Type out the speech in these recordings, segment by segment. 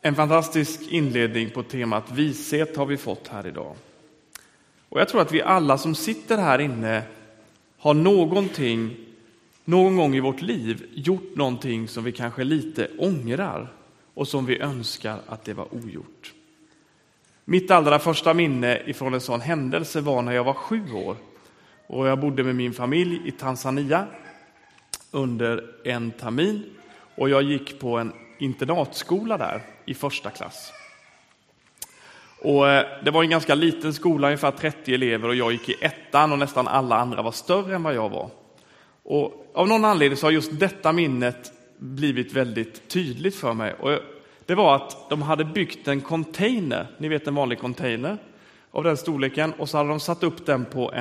En fantastisk inledning på temat vishet har vi fått här idag. Och jag tror att vi alla som sitter här inne har någon gång i vårt liv gjort någonting som vi kanske lite ångrar och som vi önskar att det var ogjort. Mitt allra första minne ifrån en sån händelse var när jag var 7 år och jag bodde med min familj i Tanzania under en termin och jag gick på en internatskola där i första klass. Och det var en ganska liten skola, ungefär 30 elever, och jag gick i 1:an och nästan alla andra var större än vad jag var. Och av någon anledning så har just detta minnet blivit väldigt tydligt för mig. Och det var att de hade byggt en container, ni vet en vanlig container av den storleken, och så hade de satt upp den på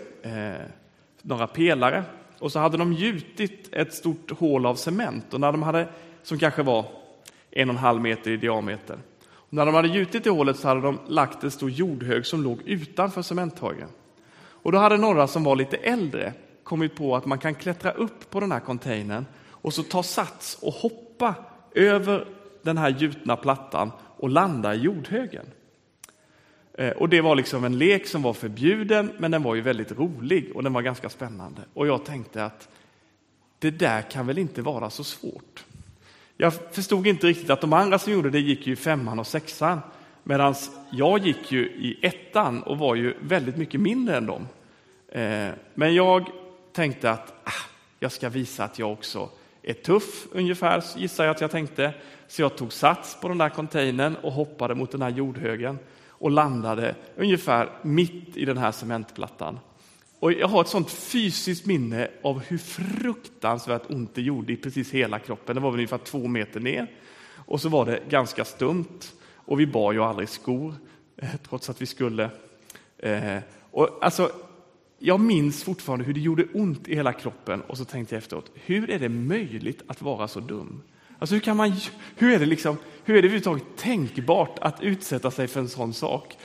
några pelare. Och så hade de gjutit ett stort hål av cement, och när de hade, som kanske var 1,5 meter i diameter. Och när de hade gjutit det hålet så hade de lagt en stor jordhög som låg utanför cementhögen. Och då hade några som var lite äldre kommit på att man kan klättra upp på den här containern och så ta sats och hoppa över den här gjutna plattan och landa i jordhögen. Och det var liksom en lek som var förbjuden, men den var ju väldigt rolig och den var ganska spännande. Och jag tänkte att det där kan väl inte vara så svårt. Jag förstod inte riktigt att de andra som gjorde det gick ju i 5:an och 6:an, medan jag gick ju i 1:an och var ju väldigt mycket mindre än dem. Men jag tänkte att jag ska visa att jag också är tuff, ungefär gissar jag att jag tänkte. Så jag tog sats på den där containern och hoppade mot den här jordhögen och landade ungefär mitt i den här cementplattan. Och jag har ett sånt fysiskt minne av hur fruktansvärt ont det gjorde i precis hela kroppen. Det var väl ungefär 2 meter ner. Och så var det ganska stumt. Och vi bar ju aldrig skor, trots att vi skulle. Och alltså, jag minns fortfarande hur det gjorde ont i hela kroppen. Och så tänkte jag efteråt, hur är det möjligt att vara så dum? Alltså hur är det överhuvudtaget tänkbart att utsätta sig för en sån sak?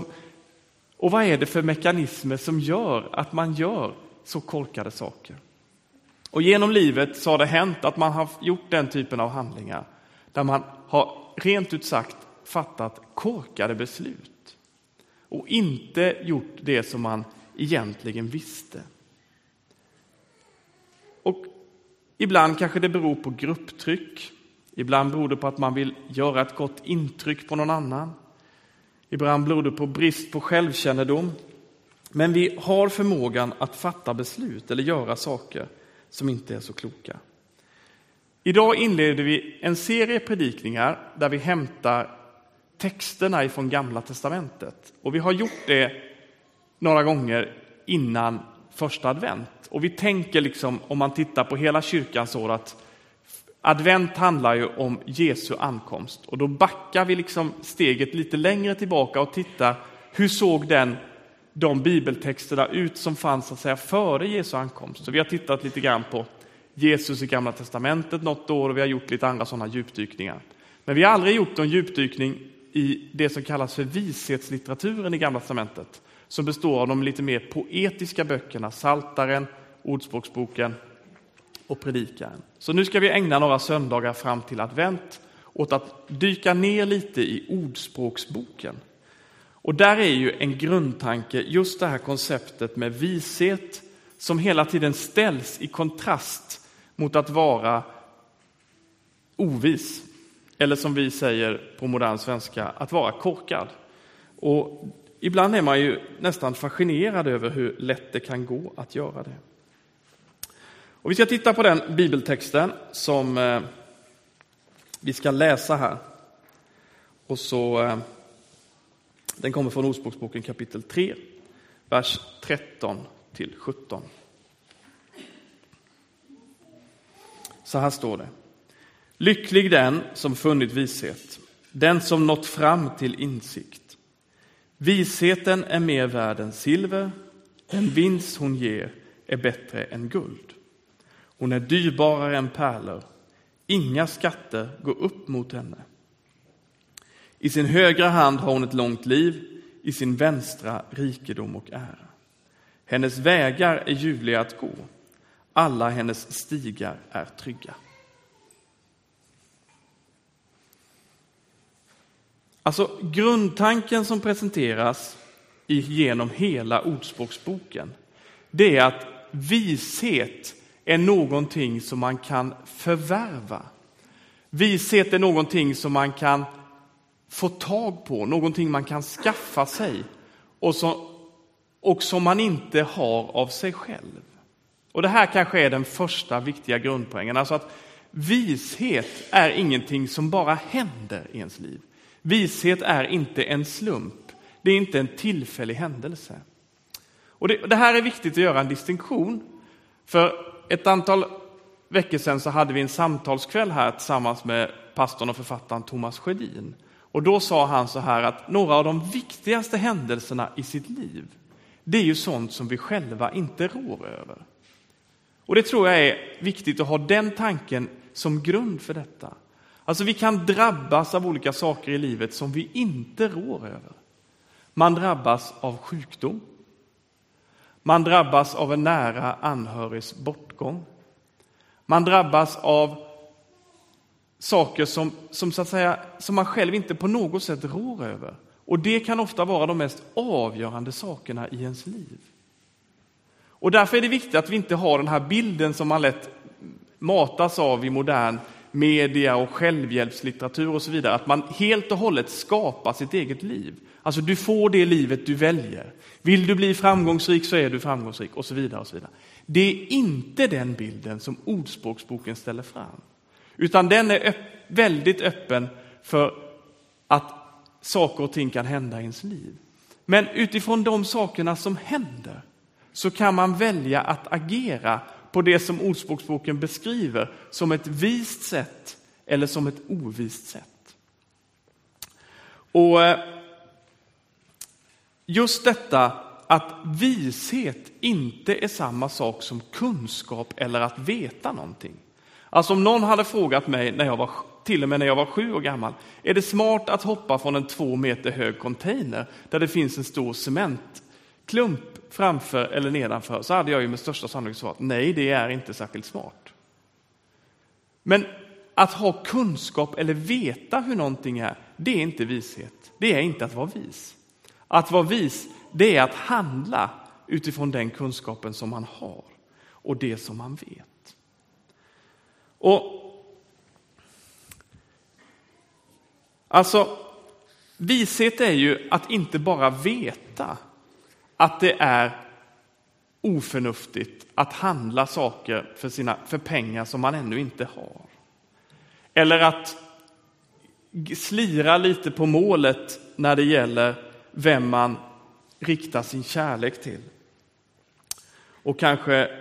Och vad är det för mekanismer som gör att man gör så korkade saker? Och genom livet så har det hänt att man har gjort den typen av handlingar där man har rent ut sagt fattat korkade beslut och inte gjort det som man egentligen visste. Och ibland kanske det beror på grupptryck. Ibland beror det på att man vill göra ett gott intryck på någon annan. Ibland beror det på brist på självkännedom. Men vi har förmågan att fatta beslut eller göra saker som inte är så kloka. Idag inleder vi en serie predikningar där vi hämtar texterna ifrån Gamla testamentet. Och vi har gjort det några gånger innan första advent. Och vi tänker liksom, om man tittar på hela kyrkans år, att advent handlar ju om Jesu ankomst. Och då backar vi liksom steget lite längre tillbaka och tittar, hur såg de bibeltexterna ut som fanns så att säga före Jesu ankomst. Så vi har tittat lite grann på Jesus i Gamla testamentet något år och vi har gjort lite andra sådana djupdykningar. Men vi har aldrig gjort någon djupdykning i det som kallas för vishetslitteraturen i Gamla testamentet, som består av de lite mer poetiska böckerna, Psaltaren, Ordspråksboken och Predikaren. Så nu ska vi ägna några söndagar fram till advent åt att dyka ner lite i Ordspråksboken. Och där är ju en grundtanke just det här konceptet med vishet som hela tiden ställs i kontrast mot att vara ovis. Eller som vi säger på modern svenska, att vara korkad. Och ibland är man ju nästan fascinerad över hur lätt det kan gå att göra det. Och vi ska titta på den bibeltexten som vi ska läsa här. Och så, den kommer från Ordspråksboken kapitel 3, vers 13-17. Så här står det. Lycklig den som funnit vishet, den som nått fram till insikt. Visheten är mer värd än silver, den vinst hon ger är bättre än guld. Hon är dyrbarare än pärlor, inga skatter går upp mot henne. I sin högra hand har hon ett långt liv, i sin vänstra rikedom och ära. Hennes vägar är ljuvliga att gå, alla hennes stigar är trygga. Alltså grundtanken som presenteras genom hela Ordspråksboken, det är att vishet är någonting som man kan förvärva. Vishet är någonting som man kan få tag på, någonting man kan skaffa sig och som man inte har av sig själv. Och det här kanske är den första viktiga grundpoängen. Alltså att vishet är ingenting som bara händer i ens liv. Vishet är inte en slump. Det är inte en tillfällig händelse. Och det här är viktigt att göra en distinktion. För ett antal veckor sedan så hade vi en samtalskväll här tillsammans med pastorn och författaren Thomas Sjödin. Och då sa han så här att några av de viktigaste händelserna i sitt liv, det är ju sånt som vi själva inte rår över. Och det tror jag är viktigt att ha den tanken som grund för detta. Alltså vi kan drabbas av olika saker i livet som vi inte rår över. Man drabbas av sjukdom. Man drabbas av en nära anhörigs bortgång. Man drabbas av saker som så att säga, som man själv inte på något sätt rår över. Och det kan ofta vara de mest avgörande sakerna i ens liv. Och därför är det viktigt att vi inte har den här bilden som man lätt matas av i modern media och självhjälpslitteratur och så vidare. Att man helt och hållet skapar sitt eget liv. Alltså du får det livet du väljer. Vill du bli framgångsrik så är du framgångsrik och så vidare och så vidare. Det är inte den bilden som Ordspråksboken ställer fram. Utan den är väldigt öppen för att saker och ting kan hända i ens liv. Men utifrån de sakerna som händer så kan man välja att agera på det som Ordspråksboken beskriver som ett vist sätt eller som ett ovist sätt. Och just detta att vishet inte är samma sak som kunskap eller att veta någonting. Alltså om någon hade frågat mig till och med när jag var 7 år gammal, är det smart att hoppa från en 2 meter hög container där det finns en stor cementklump framför eller nedanför, så hade jag ju med största sannolikhet svarat nej, det är inte särskilt smart. Men att ha kunskap eller veta hur någonting är, det är inte vishet. Det är inte att vara vis. Att vara vis, det är att handla utifrån den kunskapen som man har och det som man vet. Och alltså vishet är ju att inte bara veta att det är oförnuftigt att handla saker för pengar som man ännu inte har. Eller att slira lite på målet när det gäller vem man riktar sin kärlek till. Och kanske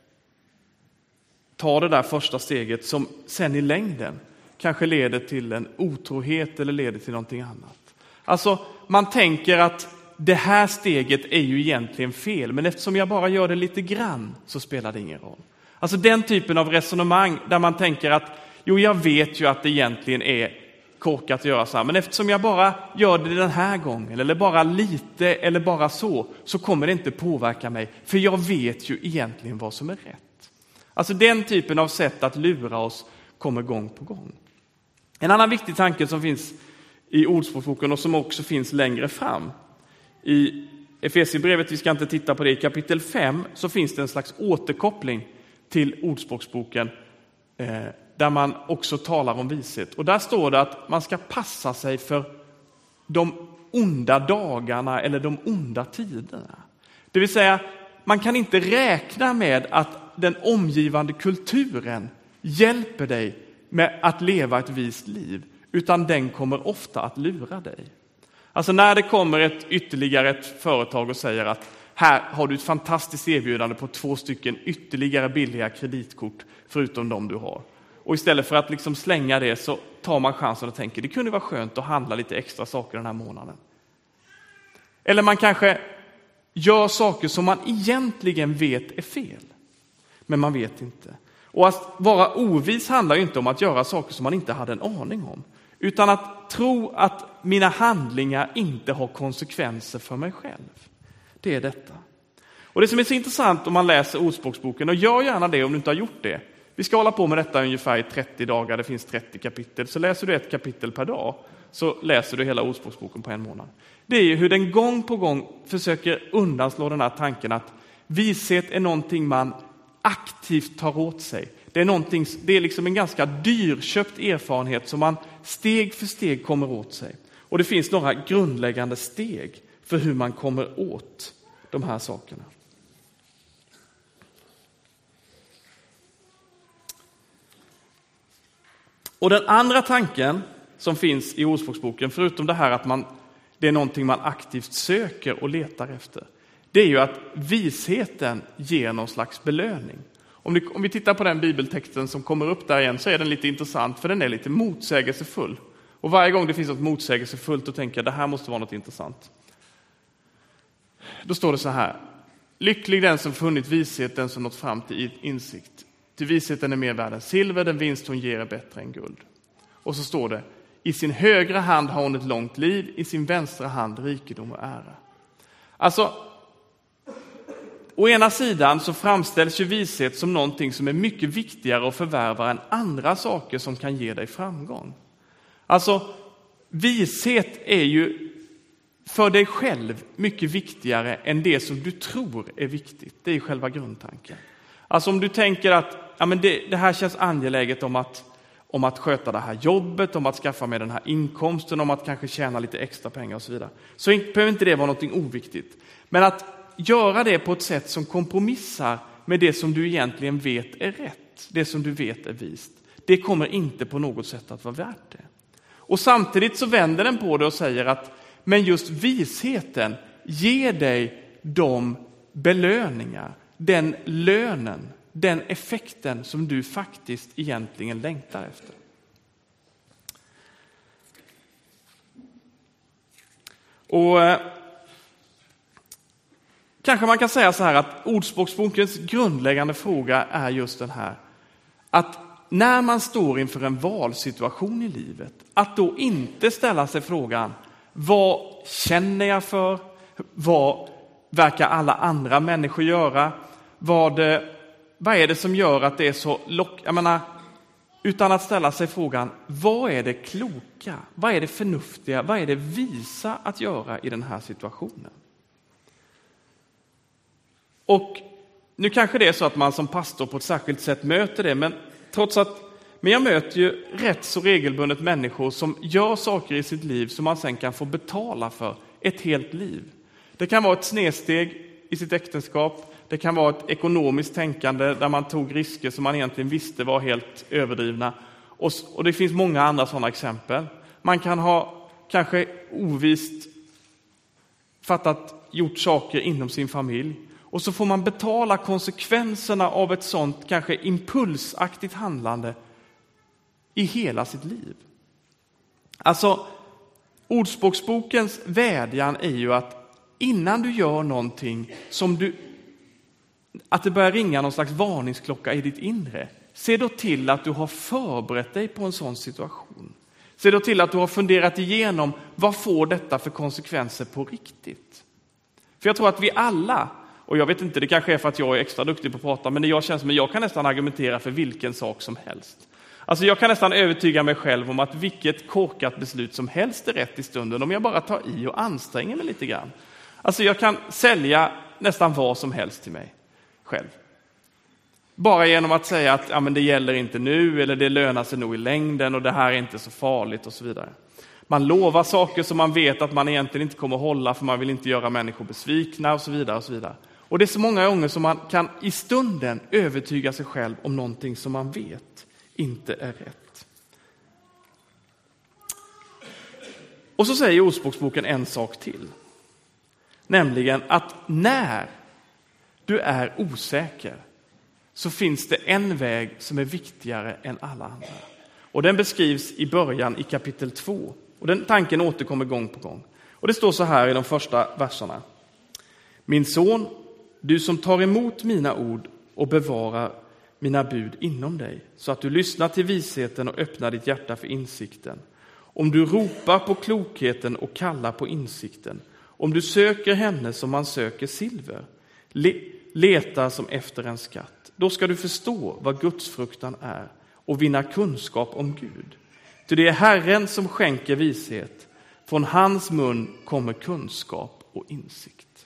ta det där första steget som sen i längden kanske leder till en otrohet eller leder till någonting annat. Alltså man tänker att det här steget är ju egentligen fel, men eftersom jag bara gör det lite grann så spelar det ingen roll. Alltså den typen av resonemang där man tänker att jo, jag vet ju att det egentligen är korkat att göra så här, men eftersom jag bara gör det den här gången eller bara lite eller bara så kommer det inte påverka mig, för jag vet ju egentligen vad som är rätt. Alltså den typen av sätt att lura oss kommer gång på gång. En annan viktig tanke som finns i Ordspråksboken och som också finns längre fram i Efesierbrevet, vi ska inte titta på det, i kapitel 5 så finns det en slags återkoppling till Ordspråksboken där man också talar om vishet. Och där står det att man ska passa sig för de onda dagarna eller de onda tiderna. Det vill säga, man kan inte räkna med att den omgivande kulturen hjälper dig med att leva ett vist liv, utan den kommer ofta att lura dig. Alltså när det kommer ytterligare ett företag och säger att här har du ett fantastiskt erbjudande på 2 ytterligare billiga kreditkort förutom de du har. Och istället för att liksom slänga det så tar man chansen och tänker det kunde vara skönt att handla lite extra saker den här månaden. Eller man kanske gör saker som man egentligen vet är fel, men man vet inte. Och att vara ovis handlar ju inte om att göra saker som man inte hade en aning om, utan att tro att mina handlingar inte har konsekvenser för mig själv. Det är detta. Och det som är så intressant om man läser Ordspråksboken, och gör gärna det om du inte har gjort det. Vi ska hålla på med detta ungefär i 30 dagar, det finns 30 kapitel. Så läser du ett kapitel per dag så läser du hela Ordspråksboken på en månad. Det är ju hur den gång på gång försöker undanslå den här tanken att vishet är någonting man aktivt tar åt sig. Det är liksom en ganska dyrköpt erfarenhet som man steg för steg kommer åt sig. Och det finns några grundläggande steg för hur man kommer åt de här sakerna. Och den andra tanken som finns i Ordspråksboken, förutom det här att det är någonting man aktivt söker och letar efter, det är ju att visheten ger någon slags belöning. Om vi tittar på den bibeltexten som kommer upp där igen, så är den lite intressant, för den är lite motsägelsefull. Och varje gång det finns något motsägelsefullt, då tänker jag det här måste vara något intressant. Då står det så här: lycklig den som funnit vishet, den som nått fram till insikt. Till visheten är mer värd än silver, den vinst hon ger är bättre än guld. Och så står det: i sin högra hand har hon ett långt liv, i sin vänstra hand rikedom och ära. Alltså, å ena sidan så framställs ju vishet som någonting som är mycket viktigare att förvärva än andra saker som kan ge dig framgång. Alltså, vishet är ju för dig själv mycket viktigare än det som du tror är viktigt. Det är själva grundtanken. Alltså om du tänker att det här känns angeläget om att sköta det här jobbet, om att skaffa mig den här inkomsten, om att kanske tjäna lite extra pengar och så vidare, så behöver inte det vara någonting oviktigt. Men att göra det på ett sätt som kompromissar med det som du egentligen vet är rätt, det som du vet är vist, det kommer inte på något sätt att vara värt det. Och samtidigt så vänder den på det och säger att men just visheten ger dig de belöningar, den lönen, den effekten som du faktiskt egentligen längtar efter. Och kanske man kan säga så här att Ordspråksbokens grundläggande fråga är just den här: att när man står inför en valsituation i livet, att då inte ställa sig frågan: vad känner jag för? Vad verkar alla andra människor göra? Vad är det som gör att det är så utan att ställa sig frågan: vad är det kloka? Vad är det förnuftiga? Vad är det visa att göra i den här situationen? Och nu kanske det är så att man som pastor på ett särskilt sätt möter det, men jag möter ju rätt så regelbundet människor som gör saker i sitt liv som man sen kan få betala för ett helt liv. Det kan vara ett snedsteg i sitt äktenskap, det kan vara ett ekonomiskt tänkande där man tog risker som man egentligen visste var helt överdrivna. Och det finns många andra sådana exempel. Man kan ha kanske ovist gjort saker inom sin familj. Och så får man betala konsekvenserna av ett sådant kanske impulsaktigt handlande i hela sitt liv. Alltså, Ordspråksbokens vädjan är ju att innan du gör någonting att det börjar ringa någon slags varningsklocka i ditt inre, se då till att du har förberett dig på en sån situation. Se då till att du har funderat igenom: vad får detta för konsekvenser på riktigt? För jag tror att vi alla, och jag vet inte, det kanske är för att jag är extra duktig på att prata, men jag känns som att jag kan nästan argumentera för vilken sak som helst. Alltså jag kan nästan övertyga mig själv om att vilket korkat beslut som helst är rätt i stunden om jag bara tar i och anstränger mig lite grann. Alltså jag kan sälja nästan vad som helst till mig själv. Bara genom att säga att men det gäller inte nu, eller det lönar sig nog i längden och det här är inte så farligt och så vidare. Man lovar saker som man vet att man egentligen inte kommer att hålla, för man vill inte göra människor besvikna och så vidare och så vidare. Och det är så många gånger som man kan i stunden övertyga sig själv om någonting som man vet inte är rätt. Och så säger Ordspråksboken en sak till. Nämligen att när du är osäker så finns det en väg som är viktigare än alla andra. Och den beskrivs i början i kapitel 2. Och den tanken återkommer gång på gång. Och det står så här i de första verserna: min son, du som tar emot mina ord och bevarar mina bud inom dig, så att du lyssnar till visheten och öppnar ditt hjärta för insikten. Om du ropar på klokheten och kallar på insikten, om du söker henne som man söker silver, letar som efter en skatt, då ska du förstå vad Guds fruktan är och vinna kunskap om Gud. Ty det är Herren som skänker vishet. Från hans mun kommer kunskap och insikt.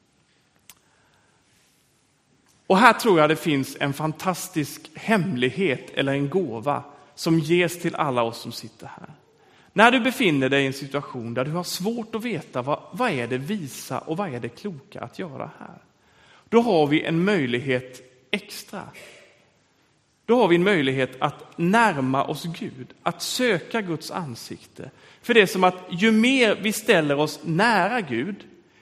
Och här tror jag det finns en fantastisk hemlighet eller en gåva som ges till alla oss som sitter här. När du befinner dig i en situation där du har svårt att veta vad är det visa och vad är det kloka att göra här. Då har vi en möjlighet extra. Då har vi en möjlighet att närma oss Gud, att söka Guds ansikte. För det är som att ju mer vi ställer oss nära Gud,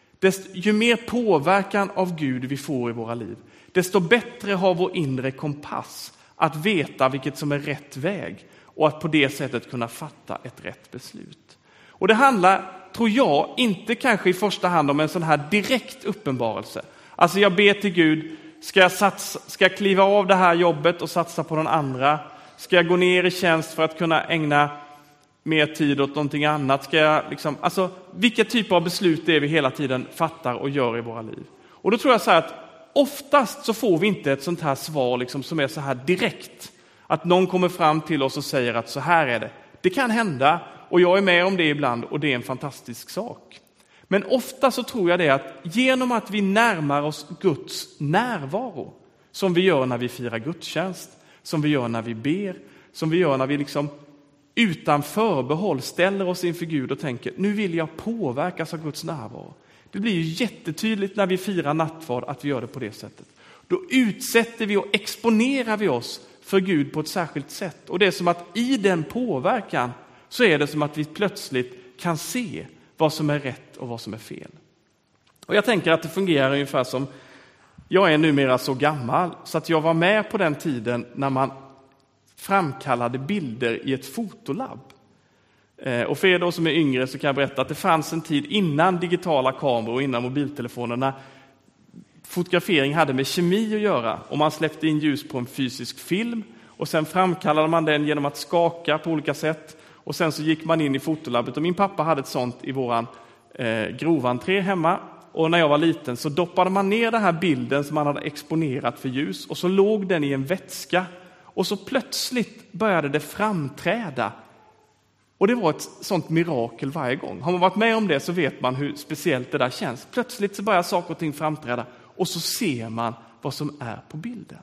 ju mer påverkan av Gud vi får i våra liv, desto bättre har vår inre kompass att veta vilket som är rätt väg och att på det sättet kunna fatta ett rätt beslut. Och det handlar, tror jag, inte kanske i första hand om en sån här direkt uppenbarelse. Alltså jag ber till Gud, ska jag kliva av det här jobbet och satsa på någon andra? Ska jag gå ner i tjänst för att kunna ägna mer tid åt någonting annat? Ska jag alltså vilka typer av beslut det är vi hela tiden fattar och gör i våra liv? Och då tror jag så här att oftast så får vi inte ett sånt här svar som är så här direkt. Att någon kommer fram till oss och säger att så här är det. Det kan hända och jag är med om det ibland och det är en fantastisk sak. Men ofta så tror jag det att genom att vi närmar oss Guds närvaro, som vi gör när vi firar gudstjänst, som vi gör när vi ber, som vi gör när vi utan förbehåll ställer oss inför Gud och tänker, nu vill jag påverkas av Guds närvaro. Det blir ju jättetydligt när vi firar nattvard att vi gör det på det sättet. Då utsätter vi och exponerar vi oss för Gud på ett särskilt sätt. Och det är som att i den påverkan så är det som att vi plötsligt kan se vad som är rätt och vad som är fel. Och jag tänker att det fungerar ungefär som, jag är numera så gammal så att jag var med på den tiden när man framkallade bilder i ett fotolabb. Och för er då som är yngre så kan jag berätta att det fanns en tid innan digitala kameror och innan mobiltelefonerna fotografering hade med kemi att göra. Och man släppte in ljus på en fysisk film och sen framkallade man den genom att skaka på olika sätt. Och sen så gick man in i fotolabbet och min pappa hade ett sånt i våran grovantré hemma. Och när jag var liten så doppade man ner den här bilden som man hade exponerat för ljus och så låg den i en vätska och så plötsligt började det framträda. Och det var ett sånt mirakel varje gång. Har man varit med om det så vet man hur speciellt det där känns. Plötsligt så börjar saker och ting framträda och så ser man vad som är på bilden.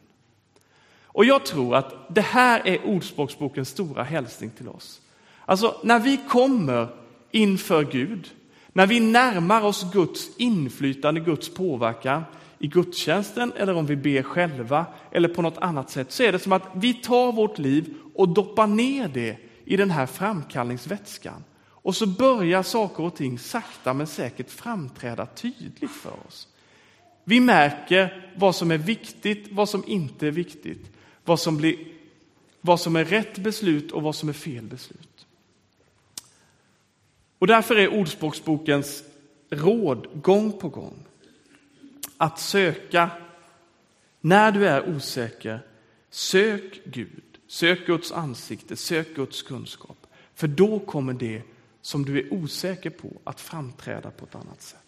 Och jag tror att det här är Ordspråksbokens stora hälsning till oss. Alltså när vi kommer inför Gud, när vi närmar oss Guds inflytande, Guds påverkan i gudstjänsten eller om vi ber själva eller på något annat sätt, så är det som att vi tar vårt liv och doppar ner det i den här framkallningsvätskan. Och så börjar saker och ting sakta men säkert framträda tydligt för oss. Vi märker vad som är viktigt, vad som inte är viktigt, vad som är rätt beslut och vad som är fel beslut. Och därför är Ordspråksbokens råd gång på gång att söka, när du är osäker, sök Gud, sök Guds ansikte, sök Guds kunskap. För då kommer det som du är osäker på att framträda på ett annat sätt.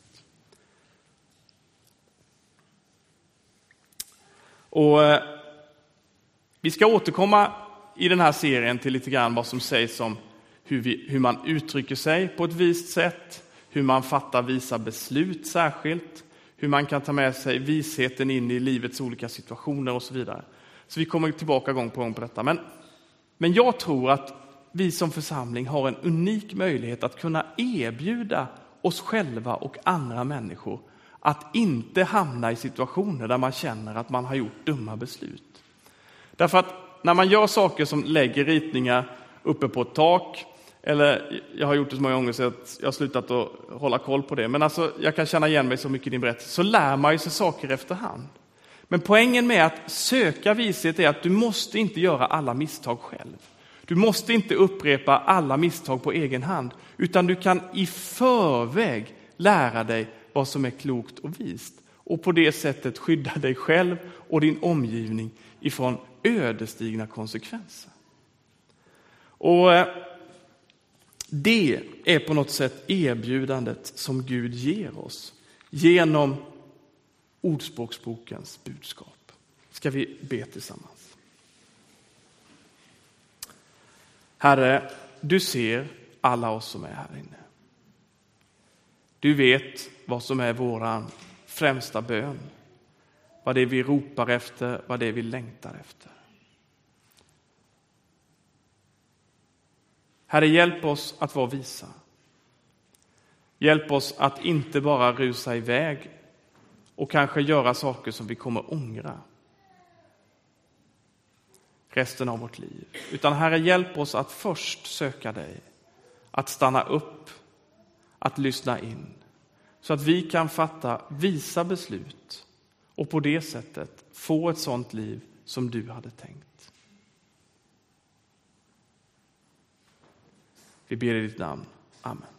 Och vi ska återkomma i den här serien till lite grann vad som sägs om hur man uttrycker sig på ett vist sätt, hur man fattar visa beslut särskilt, hur man kan ta med sig visheten in i livets olika situationer och så vidare. Så vi kommer tillbaka gång på gång på detta. Men jag tror att vi som församling har en unik möjlighet att kunna erbjuda oss själva och andra människor att inte hamna i situationer där man känner att man har gjort dumma beslut. Därför att när man gör saker som lägger ritningar uppe på ett tak, eller jag har gjort det så många gånger så att jag har slutat att hålla koll på det, men alltså jag kan känna igen mig så mycket i din berättelse, så lär man ju sig saker efterhand. Men poängen med att söka vishet är att du måste inte göra alla misstag själv. Du måste inte upprepa alla misstag på egen hand, utan du kan i förväg lära dig vad som är klokt och vist och på det sättet skydda dig själv och din omgivning ifrån ödesdigra konsekvenser. Och det är på något sätt erbjudandet som Gud ger oss genom Ordspråksbokens budskap. Ska vi be tillsammans. Herre, du ser alla oss som är här inne. Du vet vad som är våran främsta bön. Vad det är vi ropar efter, vad det är vi längtar efter. Herre, hjälp oss att vara visa. Hjälp oss att inte bara rusa iväg och kanske göra saker som vi kommer ångra resten av vårt liv. Utan Herre, hjälp oss att först söka dig, att stanna upp, att lyssna in, så att vi kan fatta visa beslut och på det sättet få ett sådant liv som du hade tänkt. Vi ber i ditt namn. Amen.